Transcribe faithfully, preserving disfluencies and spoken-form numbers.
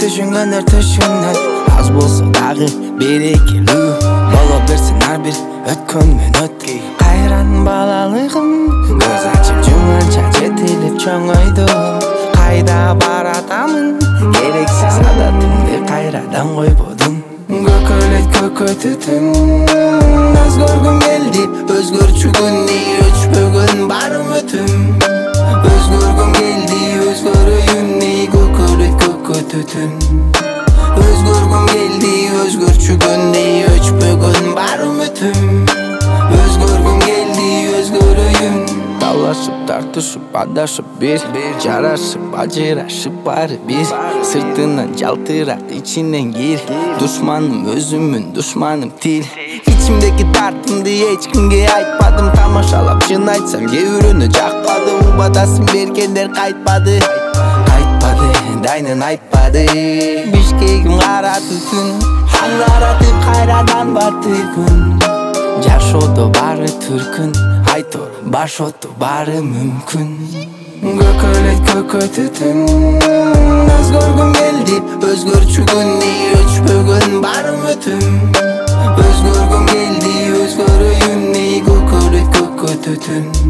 түшүнгөндөр түшүнөт, аз болсо дагы берекелүү боло берсин ар бир өткөн мүнөт. Кайран балалыгым көз ачып жумганча жетилип чоңойдум. Кайда баратамын, керексиз адатымды кайрадан койбодум. Көкөлөйт көкөтүтүм, аз көргүм келди өзгөрчү күнни, өчпөгөн бар үмүтүм. Өзгөргүм келди өзгөрөйүнни, көкөлөйт көкөтүтүм. Өзгөргүм келди өзгөрчү күнни, өчпөгөн бар үмүтүм. Өзгөргүм келди өзгөрөйүн. Талашып тартышып адашып бир, жарашып ажырашып баары бир. Сыртынан жалтырат ичинен кир, душманым өзүмүн душманым тил. Ичимдеги тартымды эч кимге айтпадым, тамашалап чын айтсам кээ бирөөнө жакпады. Убадасын бергендер кайтпады, кайтпады, дайнын айтпады. Бишкегим кара түтүн, аңгаратып кайрадан барды күн. Жашоодо баары түркүн, айто башото баары мүмкүн. Көкөлөйт көкөтүтүм, аз көргүм келди өзгөрчү күнни, өчпөгөн бар үмүтүм. Өзгөргүм келди өзгөрөйүнни, көкөлөйт көкөтүтүм.